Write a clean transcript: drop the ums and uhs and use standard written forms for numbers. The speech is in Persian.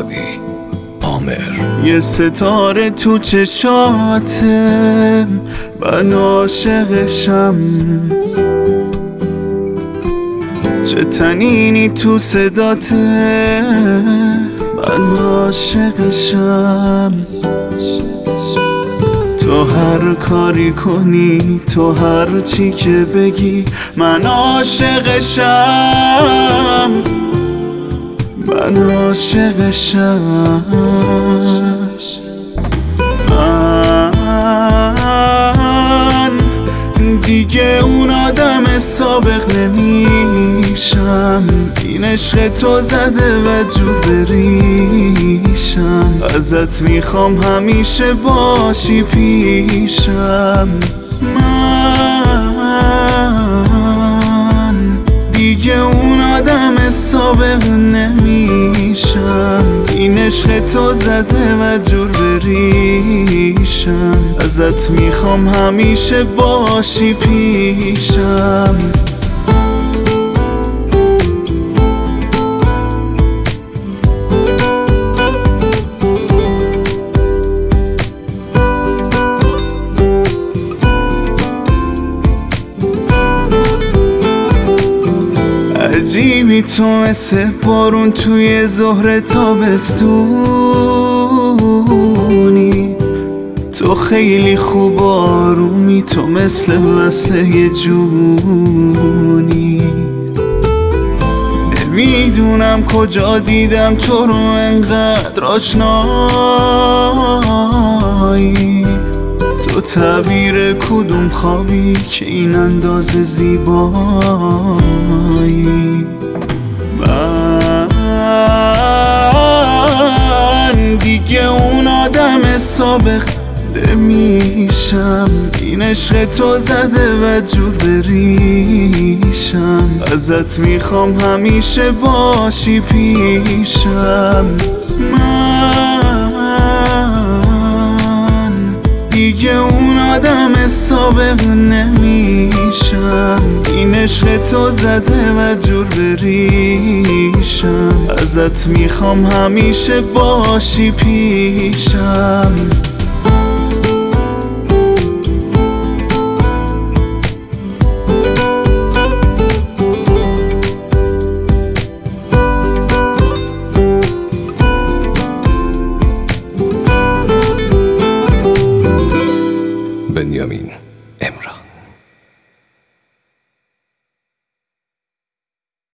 وهابی عامر. یه ستاره تو چشاتم، من عاشقشم. چه تنینی تو صداته، من عاشقشم. تو هر کاری کنی، تو هر چی که بگی، من عاشقشم. من عاشقشم. من دیگه اون آدم سابق نمیشم. این عشق تو زده و جور بریشم. ازت میخوام همیشه باشی پیشم. من دیگه اون آدم سابق نمیشم. این عشق تو زده و جور بریشم. ازت میخوام همیشه باشی پیشم. عجیبی تو مثل بارون توی ظهر تابستونی. تو خیلی خوب آرومی، تو مثل وصل یه جونی. نمیدونم کجا دیدم تو رو انقدر آشنایی. تو تعبیر کدوم خوابی که این اندازه زیبایی. من دیگه اون آدم سابق نمیشم. این عشق تو زده و جور بریشم. ازت میخوام همیشه باشی پیشم. من دیگه اون آدم سابق نمیشم. این عشق تو زده و جور بریشم. ازت میخوام همیشه باشی پیشم.